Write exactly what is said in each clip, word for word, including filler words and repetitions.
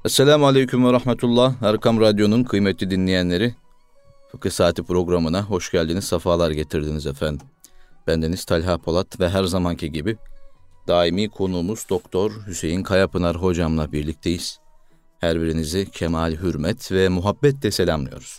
Esselamu Aleyküm ve Rahmetullah. Erkam Radyo'nun kıymetli dinleyenleri, Fıkıh Saati programına hoş geldiniz, sefalar getirdiniz efendim. Bendeniz Talha Polat ve her zamanki gibi daimi konuğumuz Doktor Hüseyin Kayapınar hocamla birlikteyiz. Her birinizi kemal, hürmet ve muhabbetle selamlıyoruz.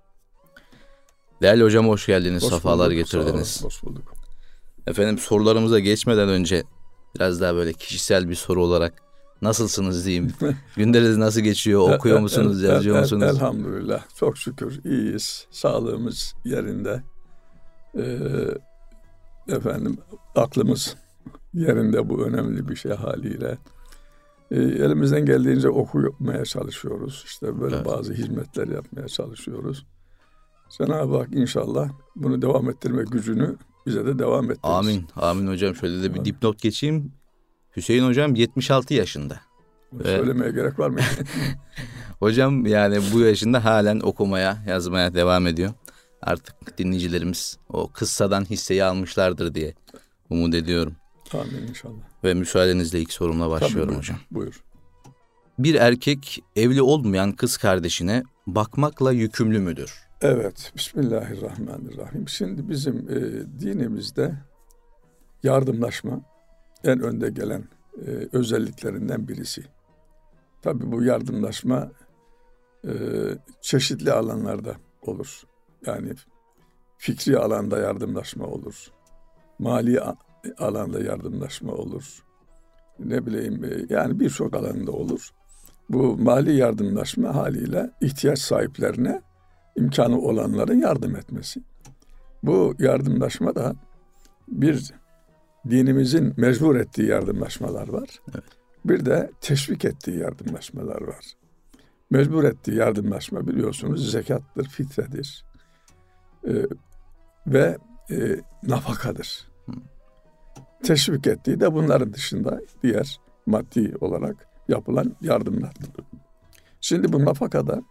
Değerli hocam, hoş geldiniz, hoş sefalar bulduk, getirdiniz. Hoş bulduk. Efendim, sorularımıza geçmeden önce biraz daha böyle kişisel bir soru olarak nasılsınız diyeyim. Günleriniz nasıl geçiyor? Okuyor musunuz? El, el, yazıyor el, musunuz? Elhamdülillah. Çok şükür iyiyiz. Sağlığımız yerinde. Ee, efendim aklımız yerinde, bu önemli bir şey haliyle. Ee, elimizden geldiğince okumaya çalışıyoruz. İşte böyle evet. bazı hizmetler yapmaya çalışıyoruz. Cenab-ı Hak inşallah bunu devam ettirme gücünü bize de devam ettirsin. Amin. Amin hocam. Şöyle de bir dipnot geçeyim. Hüseyin hocam yetmiş altı yaşında. Söylemeye Ve... gerek var mı? Hocam yani bu yaşında halen okumaya, yazmaya devam ediyor. Artık dinleyicilerimiz o kıssadan hisseyi almışlardır diye umut ediyorum. Amin inşallah. Ve müsaadenizle ilk sorumla başlıyorum. Tabii, hocam. Buyur. Bir erkek evli olmayan kız kardeşine bakmakla yükümlü müdür? Evet. Bismillahirrahmanirrahim. Şimdi bizim e, dinimizde yardımlaşma en önde gelen e, özelliklerinden birisi. Tabii bu yardımlaşma e, çeşitli alanlarda olur. Yani fikri alanda yardımlaşma olur. Mali alanda yardımlaşma olur. Ne bileyim e, yani birçok alanda olur. Bu mali yardımlaşma haliyle ihtiyaç sahiplerine imkanı olanların yardım etmesi. Bu yardımlaşma da bir dinimizin mecbur ettiği yardımlaşmalar var. Evet. Bir de teşvik ettiği yardımlaşmalar var. Mecbur ettiği yardımlaşma biliyorsunuz zekattır, fitredir ee, ve e, nafakadır. Hı. Teşvik ettiği de bunların dışında diğer maddi olarak yapılan yardımlardır. Şimdi bu nafakada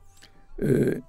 e,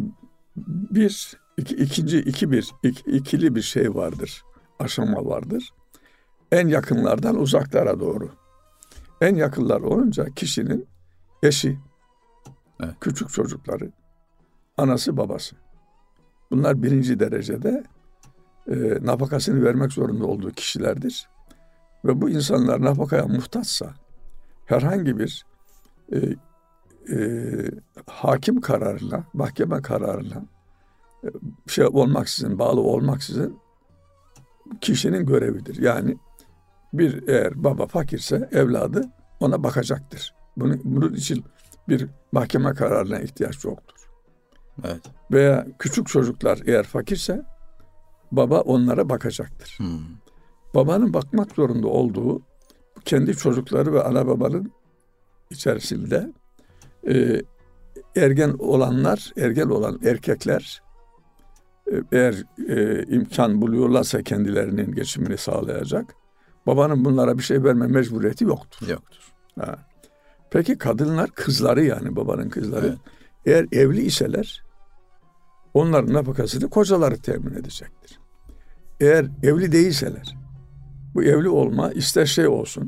bir iki, ikinci iki bir iki, ikili bir şey vardır, aşama vardır. En yakınlardan uzaklara doğru. En yakınlar olunca kişinin eşi, evet. küçük çocukları, anası, babası. Bunlar birinci derecede e, nafakasını vermek zorunda olduğu kişilerdir. Ve bu insanlar nafakaya muhtaçsa herhangi bir e, e, hakim kararına, mahkeme kararına e, şey olmaksızın, bağlı olmaksızın kişinin görevidir. Yani bir eğer baba fakirse evladı ona bakacaktır. Bunun, bunun için bir mahkeme kararına ihtiyaç yoktur. Evet. Veya küçük çocuklar eğer fakirse baba onlara bakacaktır. Hmm. Babanın bakmak zorunda olduğu kendi çocukları ve ana babanın içerisinde e, ergen olanlar, ergen olan erkekler e, eğer e, imkan buluyorlarsa kendilerinin geçimini sağlayacak, babanın bunlara bir şey verme mecburiyeti yoktur. Yoktur. Ha. Peki kadınlar, kızları yani babanın kızları, evet. eğer evli iseler onların nafakasını kocaları temin edecektir. Eğer evli değilseler, bu evli olma ister şey olsun,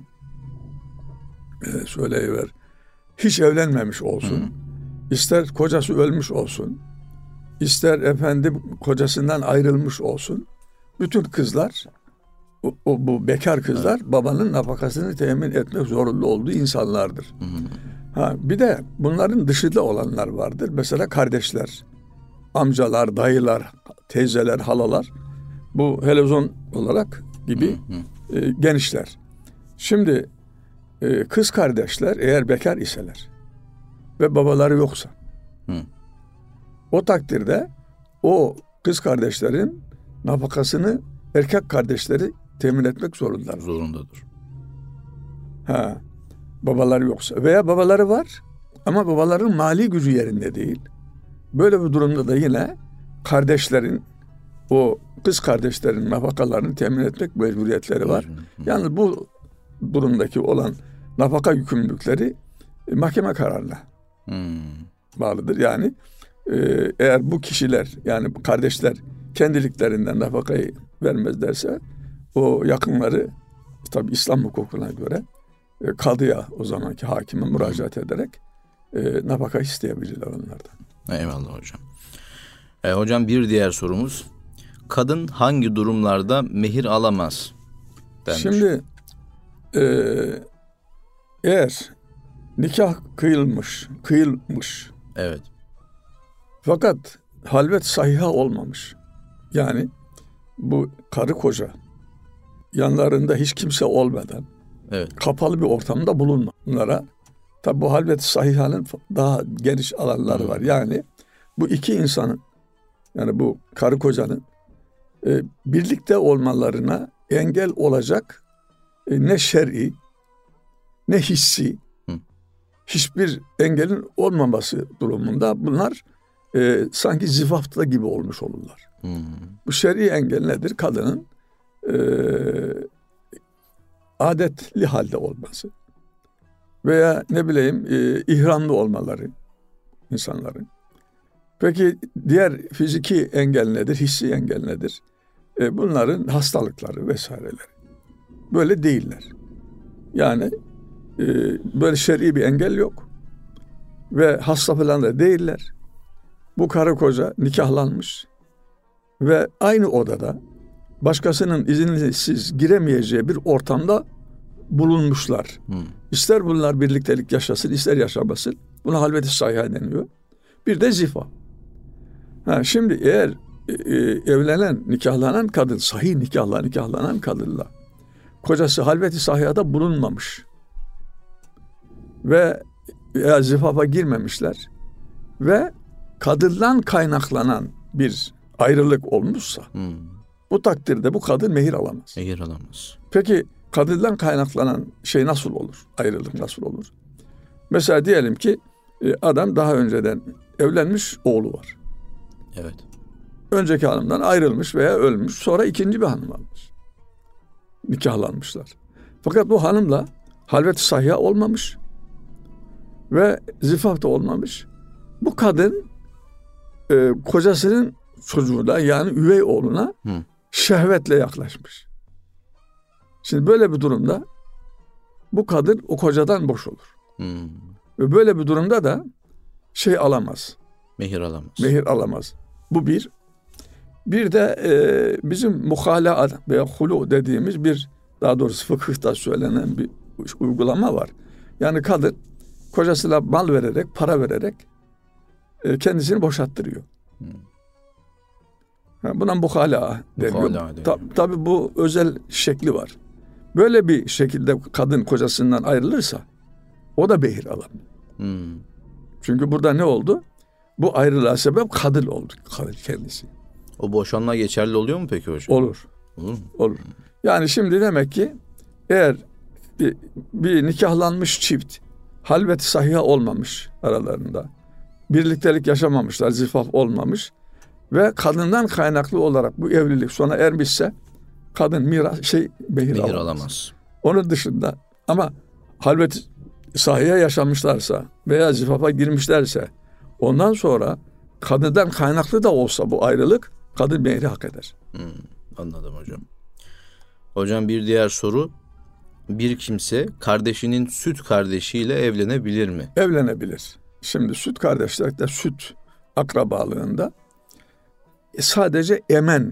e, söyleyiver, hiç evlenmemiş olsun, Hı. ister kocası ölmüş olsun, ister efendim kocasından ayrılmış olsun, bütün kızlar, o, o bu bekar kızlar evet. babanın nafakasını temin etmek zorunda olduğu insanlardır. Hı hı. Ha, bir de bunların dışında olanlar vardır. Mesela kardeşler, amcalar, dayılar, teyzeler, halalar, bu helezon olarak gibi hı hı. E, genişler. Şimdi e, kız kardeşler eğer bekar iseler ve babaları yoksa, hı. o takdirde o kız kardeşlerin nafakasını erkek kardeşleri temin etmek zorundadır. Zorundadır. Ha, babaları yoksa veya babaları var ama babaların mali gücü yerinde değil. Böyle bir durumda da yine kardeşlerin, o kız kardeşlerin nafakalarını temin etmek mecburiyetleri var. Hı hı. Yalnız bu durumdaki olan nafaka yükümlülükleri e, mahkeme kararına hı. bağlıdır. Yani e, eğer bu kişiler, yani kardeşler kendiliklerinden nafakayı vermezlerse o yakınları tabii İslam hukukuna göre e, kadıya, o zamanki hakime müracaat ederek e, nafaka isteyebilirler onlardan. Eyvallah hocam. E, hocam bir diğer sorumuz. Kadın hangi durumlarda mehir alamaz denmiş. Şimdi e, eğer nikah kıyılmış, kıyılmış. Evet. Fakat halvet sahiha olmamış. Yani bu karı koca yanlarında hiç kimse olmadan evet. kapalı bir ortamda bulunma. Bunlara tabi bu halvet sahihanın daha geniş alanları hmm. var. Yani bu iki insanın yani bu karı kocanın e, birlikte olmalarına engel olacak e, ne şer'i ne hissi hmm. hiçbir engelin olmaması durumunda bunlar e, sanki zifafta gibi olmuş olurlar. Hmm. Bu şer'i engel nedir? Kadının e, adetli halde olması veya ne bileyim e, ihramlı olmaları insanların. Peki diğer fiziki engel nedir? Hissi engel nedir? E, bunların hastalıkları vesaireleri. Böyle değiller. Yani e, böyle şer'i bir engel yok. Ve hasta falan da değiller. Bu karı koca nikahlanmış ve aynı odada başkasının izinsiz giremeyeceği bir ortamda bulunmuşlar. Hmm. İster bunlar birliktelik yaşasın, ister yaşamasın. Buna halvet-i sahiha deniyor. Bir de zifa. Ha, şimdi eğer e, evlenen, nikahlanan kadın, sahih nikahla nikahlanan kadınla kocası halvet-i sahihada bulunmamış ve veya zifafa girmemişler ve kadından kaynaklanan bir ayrılık olmuşsa hmm. bu takdirde bu kadın mehir alamaz. Mehir alamaz. Peki kadından kaynaklanan şey nasıl olur? Ayrılık nasıl olur? Mesela diyelim ki adam daha önceden evlenmiş, oğlu var. Evet. Önceki hanımdan ayrılmış veya ölmüş. Sonra ikinci bir hanım almış. Nikahlanmışlar. Fakat bu hanımla halvet-i sahiha olmamış ve zifaf da olmamış. Bu kadın e, kocasının çocuğuna yani üvey oğluna Hı. şehvetle yaklaşmış. Şimdi böyle bir durumda bu kadın o kocadan boş olur. Hmm. Ve böyle bir durumda da şey alamaz. Mehir alamaz. Mehir alamaz. Bu bir. Bir de e, bizim muhalaat veya hulu dediğimiz bir, daha doğrusu fıkıhta söylenen bir uygulama var. Yani kadın kocasına mal vererek, para vererek e, kendisini boşalttırıyor. Hmm. Yani buna muhala deniyor. Ta, tabii bu özel şekli var. Böyle bir şekilde kadın kocasından ayrılırsa o da mehir alamıyor. Hmm. Çünkü burada ne oldu? Bu ayrılığa sebep kadın oldu. Kadın kendisi. O boşanma geçerli oluyor mu peki hocam? Olur. Olur mu? Olur. Yani şimdi demek ki eğer bir, bir nikahlanmış çift halvet-i sahiha olmamış aralarında, birliktelik yaşamamışlar, zifaf olmamış ve kadından kaynaklı olarak bu evlilik sona ermişse kadın miras şey mehir, mehir alamaz. alamaz. Onun dışında ama halvet-i sahiha yaşamışlarsa veya zifafa girmişlerse ondan sonra kadından kaynaklı da olsa bu ayrılık kadın mehri hak eder. Hmm, anladım hocam. Hocam bir diğer soru. Bir kimse kardeşinin süt kardeşiyle evlenebilir mi? Evlenebilir. Şimdi süt kardeşlikte süt akrabalığında sadece emen,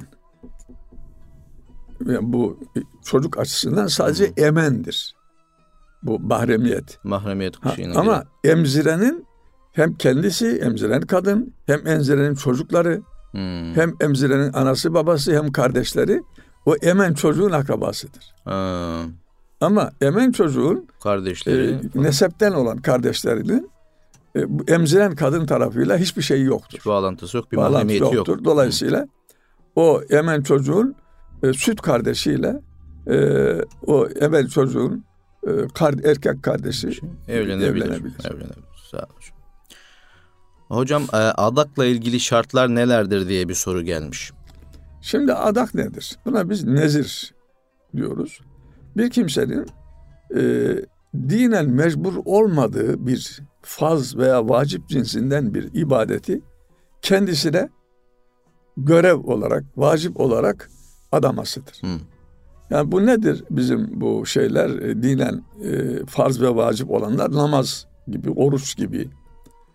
yani bu çocuk açısından sadece hmm. emendir. Bu mahremiyet. Mahremiyet kuşağına ama giren. Emzirenin hem kendisi emziren kadın, hem emzirenin çocukları, hmm. hem emzirenin anası babası, hem kardeşleri o emen çocuğun akrabasıdır. Ha. Ama emen çocuğun kardeşleri, e, nesepten olan kardeşlerinin e, emziren kadın tarafıyla hiçbir şeyi yoktur. Hiçbir bağlantısı yok, bir mahremiyeti yoktur. Yok. Dolayısıyla hmm. o emen çocuğun e, süt kardeşiyle e, o emen çocuğun e, kar, erkek kardeşi evlenebilir. Evlenebilir. evlenebilir. Sağ olun. Hocam adakla ilgili şartlar nelerdir diye bir soru gelmiş. Şimdi adak nedir? Buna biz nezir diyoruz. Bir kimsenin e, dinen mecbur olmadığı bir farz veya vacip cinsinden bir ibadeti kendisine görev olarak, vacip olarak adamasıdır. Hmm. Yani bu nedir bizim bu şeyler e, dinen e, farz ve vacip olanlar? Namaz gibi, oruç gibi,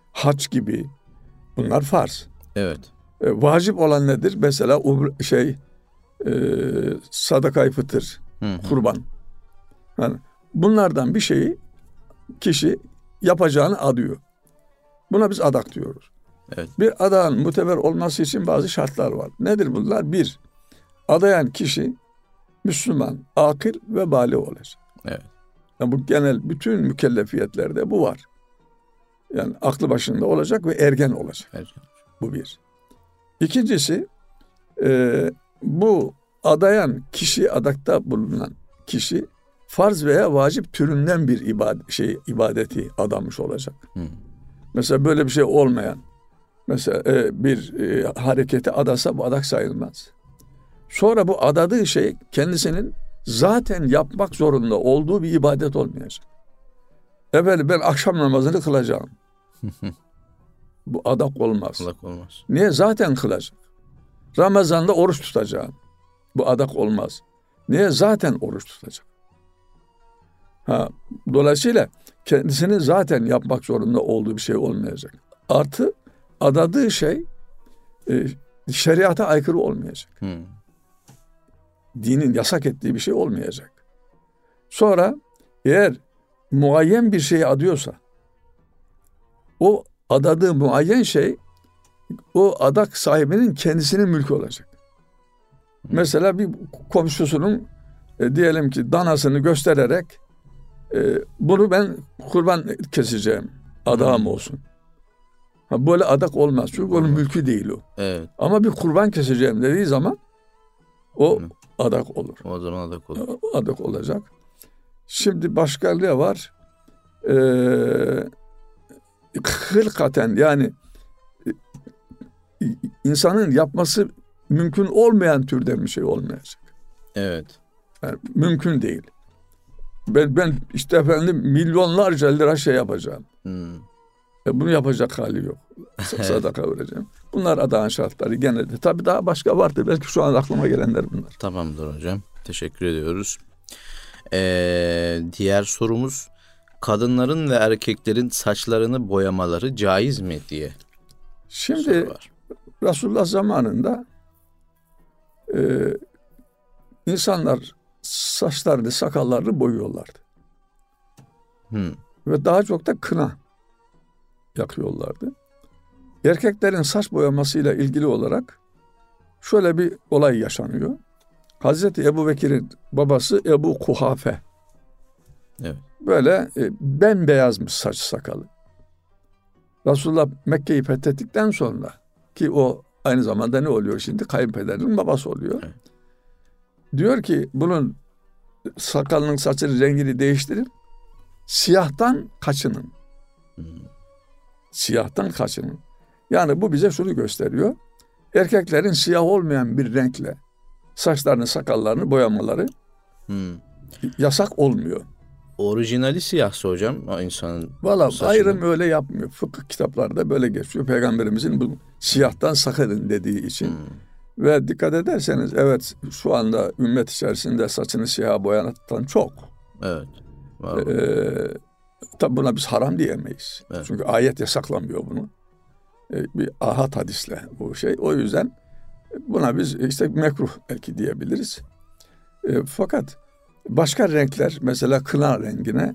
hac gibi bunlar farz. Evet. E, vacip olan nedir? Mesela umre- şey e, sadaka-i fıtır, Hı hı. kurban. Yani bunlardan bir şeyi kişi yapacağını adıyor. Buna biz adak diyoruz. Evet. Bir adağın muteber olması için bazı şartlar var. Nedir bunlar? Bir, adayan kişi Müslüman, akıl ve bâli olacak. Evet. Yani bu genel bütün mükellefiyetlerde bu var. Yani aklı başında olacak ve ergen olacak. Evet. Bu bir. İkincisi, e, bu adayan kişi, adakta bulunan kişi farz veya vacip türünden bir ibadet, şey, ibadeti adamış olacak. Hı. Mesela böyle bir şey olmayan, mesela e, bir e, hareketi adasa bu adak sayılmaz. Sonra bu adadığı şey kendisinin zaten yapmak zorunda olduğu bir ibadet olmayacak. Efendim ben akşam namazını kılacağım. Bu adak olmaz. Adak olmaz. Niye? Zaten kılacak. Ramazan'da oruç tutacağım. Bu adak olmaz. Niye? Zaten oruç tutacak. Ha, dolayısıyla kendisinin zaten yapmak zorunda olduğu bir şey olmayacak. Artı adadığı şey e, şeriata aykırı olmayacak. Hı. Dinin yasak ettiği bir şey olmayacak. Sonra eğer muayyen bir şeyi adıyorsa o adadığı muayyen şey o adak sahibinin kendisinin mülkü olacak. Mesela bir komşusunun e, diyelim ki danasını göstererek e, bunu ben kurban keseceğim. Adağım olsun. Ha, böyle adak olmaz. Çünkü onun mülkü değil o. Evet. Ama bir kurban keseceğim dediği zaman o Hı. adak olur. O zaman adak olur. Adak olacak. Şimdi başka ne var? Ee, hılkaten yani e, insanın yapması mümkün olmayan türden bir şey olmayacak. Evet. Yani mümkün değil. Ben, ben işte efendim milyonlarca lira şey yapacağım. Hmm. E bunu yapacak hali yok. Sadaka vereceğim. Bunlar adağın şartları genelde. Tabii daha başka vardır. Belki şu an aklıma gelenler bunlar. Tamamdır hocam. Teşekkür ediyoruz. Ee, diğer sorumuz, kadınların ve erkeklerin saçlarını boyamaları caiz mi diye Şimdi soru var. Resulullah zamanında e, insanlar saçlarını, sakallarını boyuyorlardı. Hmm. Ve daha çok da kına yakıyorlardı. Erkeklerin saç boyamasıyla ilgili olarak şöyle bir olay yaşanıyor. Hazreti Ebubekir'in babası Ebu Kuhafe. Evet. Böyle e, bembeyazmış saç sakalı. Resulullah Mekke'yi fethettikten sonra ki o aynı zamanda ne oluyor şimdi? Kayınpederinin babası oluyor. Evet. Diyor ki bunun sakalının saçının rengini değiştirin. Siyahtan kaçının. Hmm. Siyahtan kaçının. Yani bu bize şunu gösteriyor. Erkeklerin siyah olmayan bir renkle saçlarını, sakallarını boyamaları Hmm. yasak olmuyor. Orijinali siyahsa hocam o insanın Valla saçının. ayrım öyle yapmıyor. Fıkıh kitaplarda böyle geçiyor. Peygamberimizin bu siyahtan sakının dediği için. Hmm. Ve dikkat ederseniz evet şu anda ümmet içerisinde saçını siyaha boyanan çok. Evet. Var. Ee, tabi buna biz haram diyemeyiz. Evet. Çünkü ayet yasaklamıyor bunu. Ee, bir ahad hadisle bu şey. O yüzden buna biz işte mekruh belki diyebiliriz. Ee, fakat başka renkler mesela kına rengine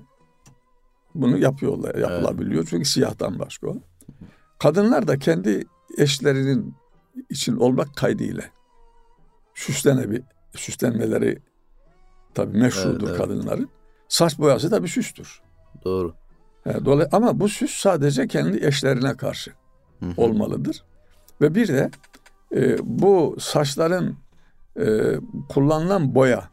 bunu yapıyorlar, yapılabiliyor. Evet. Çünkü siyahtan başka o. Kadınlar da kendi eşlerinin için olmak kaydıyla süslenebi, süslenmeleri tabii meşrudur, evet, evet. Kadınların. Saç boyası tabii süstür. Doğru. Yani dolayı, ama bu süs sadece kendi eşlerine karşı hı hı. olmalıdır. Ve bir de e, bu saçların e, kullanılan boya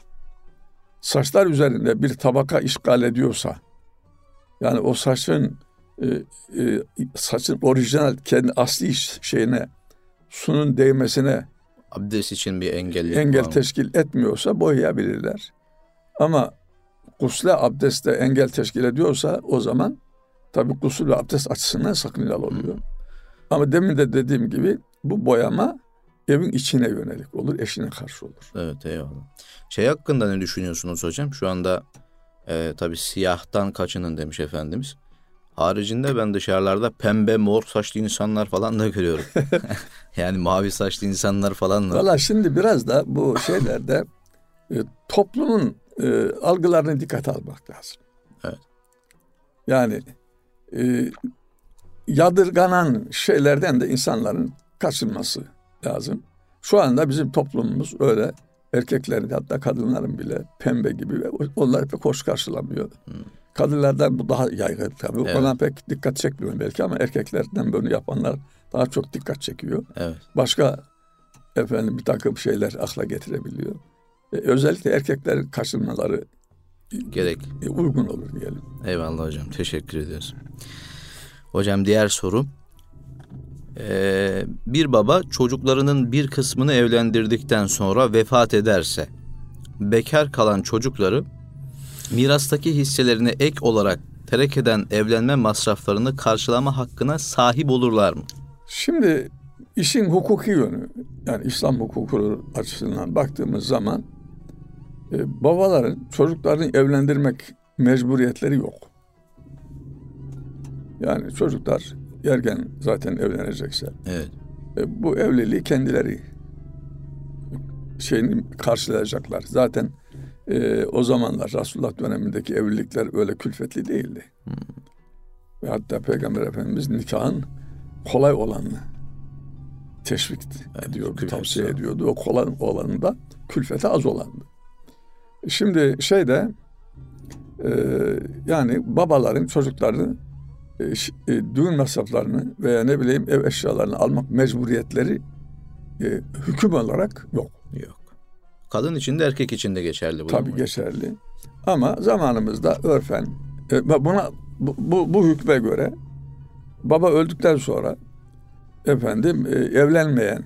saçlar üzerinde bir tabaka işgal ediyorsa, yani o saçın e, e, saçın orijinal kendi asli şeyine, sunun değmesine abdest için bir engel engel teşkil etmiyorsa boyayabilirler. Ama gusle abdestte engel teşkil ediyorsa o zaman tabii gusül ve abdest açısından sakıncalı oluyor. Hmm. Ama demin de dediğim gibi bu boyama evin içine yönelik olur, eşine karşı olur. Evet, eyvallah. Şey hakkında ne düşünüyorsunuz hocam? Şu anda e, tabii siyahtan kaçının demiş Efendimiz. Haricinde ben dışarılarda pembe, mor saçlı insanlar falan da görüyorum. Yani mavi saçlı insanlar falan da. Valla şimdi biraz da bu şeylerde e, toplumun e, algılarını dikkate almak lazım. Evet. Yani e, yadırganan şeylerden de insanların kaçınması lazım. Şu anda bizim toplumumuz öyle, erkeklerin hatta kadınların bile pembe gibi ve onlar pek hoş karşılamıyor. Hmm. Kadınlardan bu daha yaygın tabii. Evet. Ona pek dikkat çekmiyor belki ama erkeklerden bunu yapanlar daha çok dikkat çekiyor. Evet. Başka efendim bir takım şeyler akla getirebiliyor. E, özellikle erkeklerin kaçınmaları gerek e, uygun olur diyelim. Eyvallah hocam, teşekkür ediyoruz. Hocam diğer soru. Ee, bir baba çocuklarının bir kısmını evlendirdikten sonra vefat ederse bekar kalan çocukları mirastaki hisselerini ek olarak terk eden evlenme masraflarını karşılama hakkına sahip olurlar mı? Şimdi işin hukuki yönü, yani İslam hukuku açısından baktığımız zaman e, babaların çocuklarını evlendirmek mecburiyetleri yok. Yani çocuklar ergen zaten evlenecekse evet. e, bu evliliği kendileri şeyini karşılayacaklar. Zaten e, o zamanlar Resulullah dönemindeki evlilikler öyle külfetli değildi. Hmm. Ve hatta Peygamber Efendimiz nikahın kolay olanını teşvik evet, ediyordu, tavsiye var. ediyordu. O kolay olanı da külfeti az olandı. Şimdi şeyde e, yani babaların çocuklarını e, e, düğün masraflarını veya ne bileyim ev eşyalarını almak mecburiyetleri e, hüküm olarak yok. Yok. Kadın için de erkek için de geçerli bu. Tabii geçerli. Ama zamanımızda örfen e, buna bu, bu, bu hükme göre baba öldükten sonra efendim e, evlenmeyen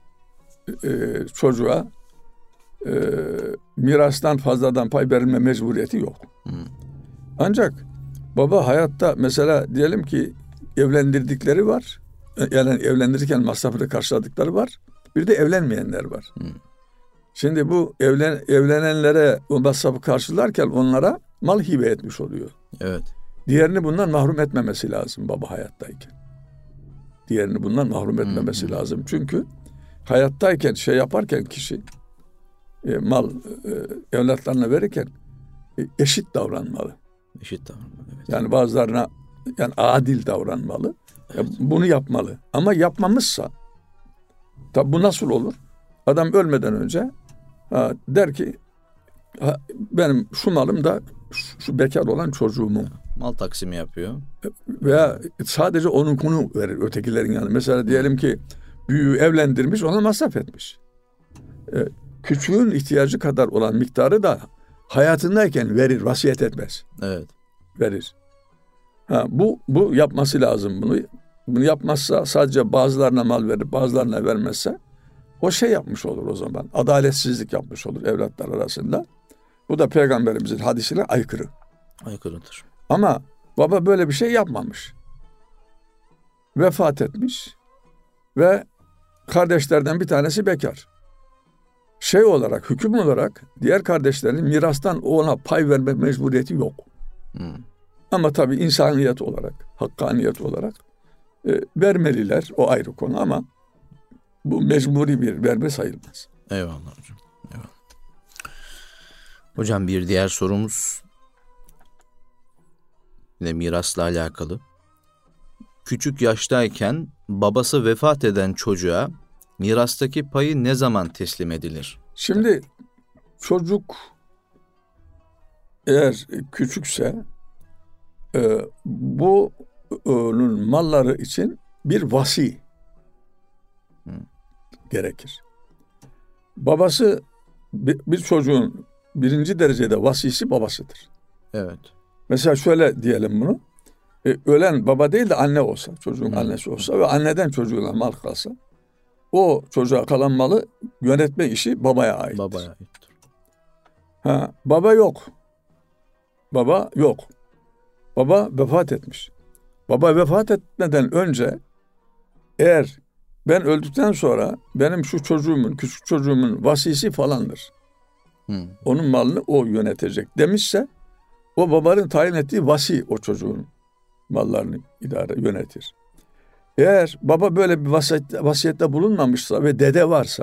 e, çocuğa e, mirastan fazladan pay verilme mecburiyeti yok. Hmm. Ancak baba hayatta mesela diyelim ki evlendirdikleri var. Yani evlendirirken masrafını karşıladıkları var. Bir de evlenmeyenler var. Hmm. Şimdi bu evlen, evlenenlere o masrafı karşılarken onlara mal hibe etmiş oluyor. Evet. Diğerini bundan mahrum etmemesi lazım baba hayattayken. Diğerini bundan mahrum etmemesi hmm. lazım. Çünkü hayattayken şey yaparken kişi e, mal e, evlatlarına verirken e, eşit davranmalı. Eşit davranmalı. Evet. Yani bazılarına yani adil davranmalı. Evet. E, bunu yapmalı. Ama yapmamışsa tabi bu nasıl olur? Adam ölmeden önce ha, der ki ha, benim şu malım da şu, şu bekar olan çocuğumun. Mal taksimi yapıyor. Veya sadece onun konu verir ötekilerin yanı. Mesela diyelim ki büyüğü evlendirmiş, ona masraf etmiş. Ee, küçüğün ihtiyacı kadar olan miktarı da hayatındayken verir, vasiyet etmez. Evet. Verir. Ha, bu bu yapması lazım bunu. Bunu yapmazsa sadece bazılarına mal verir, bazılarına vermezse o şey yapmış olur o zaman. Adaletsizlik yapmış olur evlatlar arasında. Bu da Peygamberimizin hadisine aykırı. Aykırıdır. Ama baba böyle bir şey yapmamış. Vefat etmiş ve kardeşlerden bir tanesi bekar. Şey olarak, hüküm olarak diğer kardeşlerin mirastan ona pay verme mecburiyeti yok. Hmm. Ama tabii insaniyet olarak, hakkaniyet olarak e, vermeliler, o ayrı konu ama bu mecburi bir verme sayılmaz. Eyvallah hocam. Eyvallah. Hocam bir diğer sorumuz yine mirasla alakalı. Küçük yaştayken babası vefat eden çocuğa mirastaki payı ne zaman teslim edilir? Şimdi çocuk eğer küçükse e, bu onun malları için bir vasi Hı. gerekir. Babası bir, bir çocuğun birinci derecede vasisi babasıdır. Evet. Mesela şöyle diyelim bunu. E, ölen baba değil de anne olsa, çocuğun Hı. annesi olsa ve anneden çocuğuna mal kalsa, o çocuğa kalan malı yönetme işi babaya aittir. Babaya aittir. Ha, baba yok. Baba yok. Baba vefat etmiş. Baba vefat etmeden önce eğer ben öldükten sonra benim şu çocuğumun, küçük çocuğumun vasisi falandır. Hmm. Onun malını o yönetecek demişse o babanın tayin ettiği vasi o çocuğun mallarını idare yönetir. Eğer baba böyle bir vasiyet, vasiyette bulunmamışsa ve dede varsa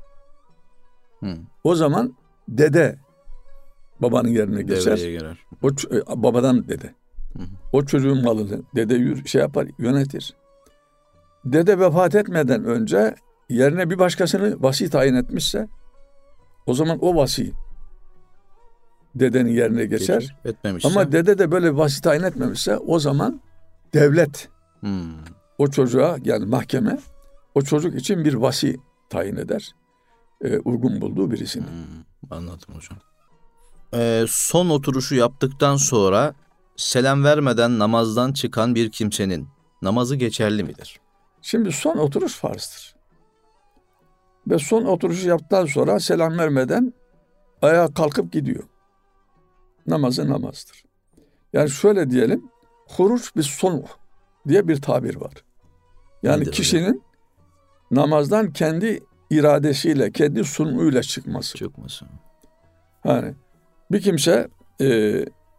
Hı. o zaman dede babanın yerine geçer. Devreye girer. O babadan dede. Hı hı. O çocuğun malını dede yür, şey yapar, yönetir. Dede vefat etmeden önce yerine bir başkasını vasi tayin etmişse o zaman o vasi dedenin yerine geçer. Geçir, etmemişse. Ama dede de böyle bir vasi tayin etmemişse o zaman devlet Hmm. o çocuğa, yani mahkeme o çocuk için bir vasi tayin eder. E, uygun bulduğu birisini. Hmm. Anladım hocam. Ee, son oturuşu yaptıktan sonra selam vermeden namazdan çıkan bir kimsenin namazı geçerli midir? Şimdi son oturuş farzdır. Ve son oturuşu yaptıktan sonra selam vermeden ayağa kalkıp gidiyor. Namazı namazdır. Yani şöyle diyelim, huruç bir son diye bir tabir var. Yani Nedir kişinin hocam? namazdan kendi iradesiyle, kendi sunuyla çıkması. Çıkmasın. Yani bir kimse e,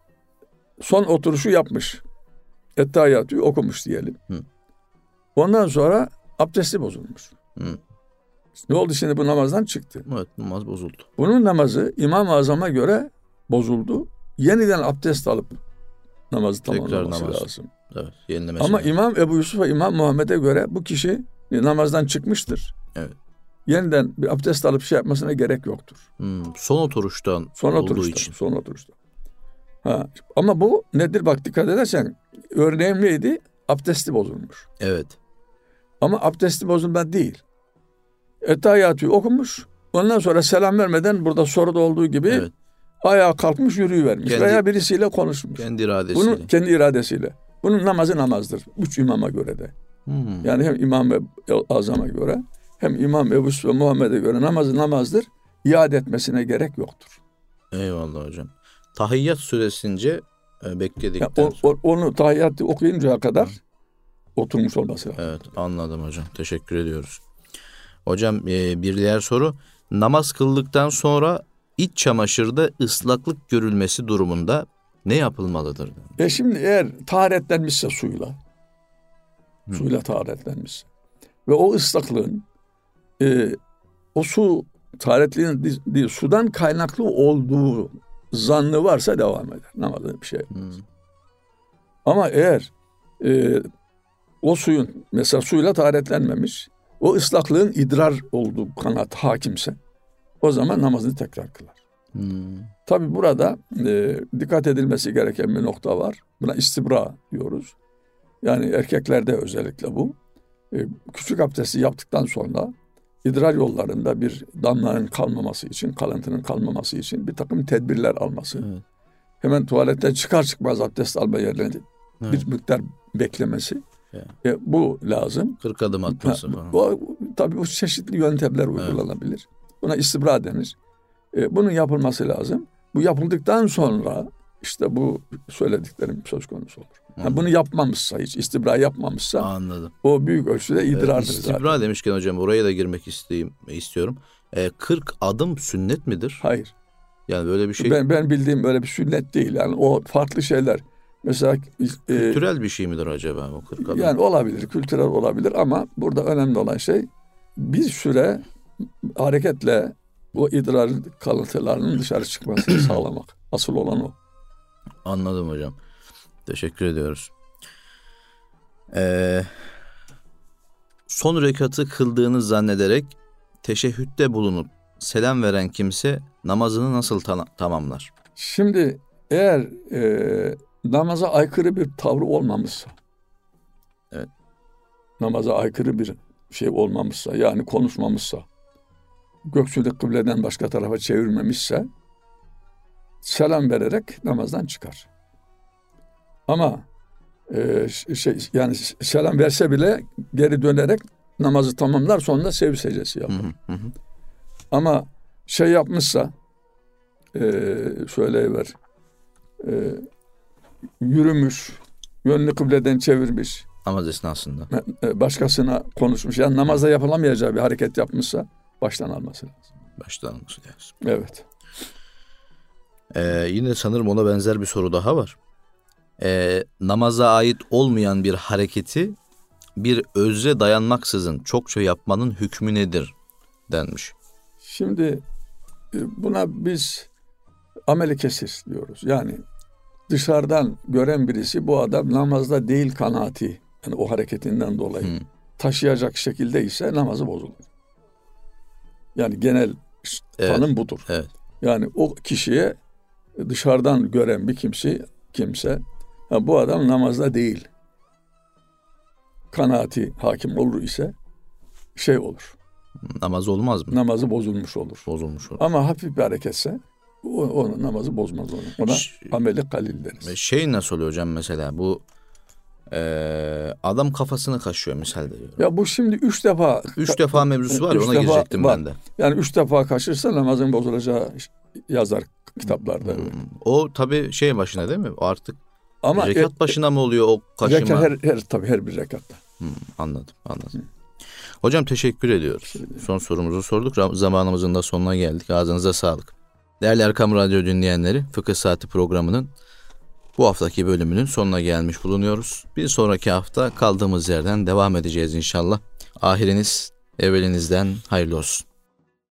son oturuşu yapmış. Ettehiyatü okumuş diyelim. Hı. Ondan sonra abdesti bozulmuş. Hı. Ne oldu şimdi, bu namazdan çıktı. Evet, namaz bozuldu. Bunun namazı İmam-ı Azam'a göre bozuldu. Yeniden abdest alıp namazı Tekrar tamamlaması namaz. lazım. Evet, yenilemesi Ama lazım. İmam Ebu Yusuf ve İmam Muhammed'e göre bu kişi namazdan çıkmıştır. Evet. Yeniden bir abdest alıp şey yapmasına gerek yoktur. Hmm. Son oturuştan Son olduğu oturuşta. için. Son oturuşta. Ha. Ama bu nedir, bak dikkat edersen örneğim neydi? Abdesti bozulmuş. Evet. Ama abdesti bozulma değil. Ettehiyatü okumuş. Ondan sonra selam vermeden burada soruda olduğu gibi Evet. ayağa kalkmış, yürüyüvermiş Kendi- veya birisiyle konuşmuş. Kendi iradesiyle. Bunun kendi iradesiyle. Bunun namazı namazdır. Üç imama göre de. Hmm. Yani hem İmam Ebu Azam'a göre hem İmam Ebu Yusuf ve Muhammed'e göre namazı namazdır. İade etmesine gerek yoktur. Eyvallah hocam. Tahiyyat süresince e, Yani bekledikten o, sonra. o- onu tahiyyatı okuyuncaya kadar oturmuş olması lazım. Evet, anladım hocam. Teşekkür ediyoruz. Hocam e, bir diğer soru. Namaz kıldıktan sonra iç çamaşırda ıslaklık görülmesi durumunda ne yapılmalıdır? E şimdi eğer taharetlenmişse suyla, Hı. suyla taharetlenmişse ve o ıslaklığın e, o su taharetliğin değil, değil, sudan kaynaklı olduğu zannı varsa devam eder. Namazda bir şey yapmaz. Hmm. Ama eğer e, o suyun mesela suyla taharetlenmemiş, o ıslaklığın idrar olduğu kanaat hakimse o zaman namazını tekrar kılar. Hmm. Tabi burada e, dikkat edilmesi gereken bir nokta var. Buna istibra diyoruz. Yani erkeklerde özellikle bu. E, küçük abdesti yaptıktan sonra idrar yollarında bir damlanın kalmaması için, kalıntının kalmaması için bir takım tedbirler alması. Evet. Hemen tuvaletten çıkar çıkmaz abdest alma yerlerinde Evet. bir miktar beklemesi. Evet. E, bu lazım. kırk adım atması Ha, falan. bu, tabii bu çeşitli yöntemler uygulanabilir. Buna istibra denir. E, bunun yapılması lazım. Bu yapıldıktan sonra işte bu söylediklerim söz konusu olur. Ha, bunu yapmamışsa, hiç istibra yapmamışsa Anladım. o büyük ölçüde idrardır Ee, zaten. istibra demişken hocam oraya da girmek isteyeyim, istiyorum. Ee, kırk adım sünnet midir? Hayır. Yani böyle bir şey Ben, ben bildiğim böyle bir sünnet değil. Yani o farklı şeyler. Mesela e, kültürel bir şey midir acaba o kırk adım? yani olabilir, kültürel olabilir ama burada önemli olan şey bir süre hareketle o idrar kalıntılarının dışarı çıkmasını sağlamak. Asıl olan o. Anladım hocam. Teşekkür ediyoruz. Ee, son rekatı kıldığını zannederek teşehhütte bulunup selam veren kimse namazını nasıl ta- tamamlar? Şimdi eğer e, namaza aykırı bir tavrı olmamışsa, Evet. namaza aykırı bir şey olmamışsa, yani konuşmamışsa, göksünü kıbleden başka tarafa çevirmemişse, selam vererek namazdan çıkar. Ama e, şey yani selam verse bile geri dönerek namazı tamamlar, sonra sev secdesi yapar. Hı hı, hı hı. Ama şey yapmışsa, e, söyleyiver, e, yürümüş, yönünü kıbleden çevirmiş, Namaz esnasında. e, başkasına konuşmuş, yani namazda yapılamayacağı bir hareket yapmışsa baştan alması lazım. Baştan alması lazım. Evet. Ee, yine sanırım ona benzer bir soru daha var. e, namaza ait olmayan bir hareketi bir özre dayanmaksızın çokça yapmanın hükmü nedir denmiş. Şimdi buna biz ameli kesir diyoruz. Yani dışarıdan gören birisi bu adam namazda değil kanaati, yani o hareketinden dolayı hmm. taşıyacak şekilde ise namazı bozulur. Yani genel evet, tanım budur. Evet. Yani o kişiye dışarıdan gören bir kimse, kimse ha, bu adam namazda değil kanaati hakim olur ise şey olur. Namaz olmaz mı? Namazı bozulmuş olur. Bozulmuş olur. Ama hafif bir hareketse o, o namazı bozmaz onu. Ona Ş- ameli kalil deriz. Şey nasıl oluyor hocam mesela bu e, adam kafasını kaşıyor misal veriyorum. Ya bu şimdi üç defa üç defa mevzusu var ya ona girecektim var. ben de. Yani üç defa kaşırsa namazın bozulacağı yazar kitaplarda. Hmm. O tabii şey başına değil mi? O artık ama rekat e, başına mı oluyor o kaşıma? Rekat her, her tabii her bir rekatta. Hmm, anladım anladım. Hmm. Hocam teşekkür ediyoruz. Son sorumuzu sorduk. Zamanımızın da sonuna geldik. Ağzınıza sağlık. Değerli Erkam Radyo dinleyenleri, Fıkıh Saati programının bu haftaki bölümünün sonuna gelmiş bulunuyoruz. Bir sonraki hafta kaldığımız yerden devam edeceğiz inşallah. Ahiriniz evvelinizden hayırlı olsun.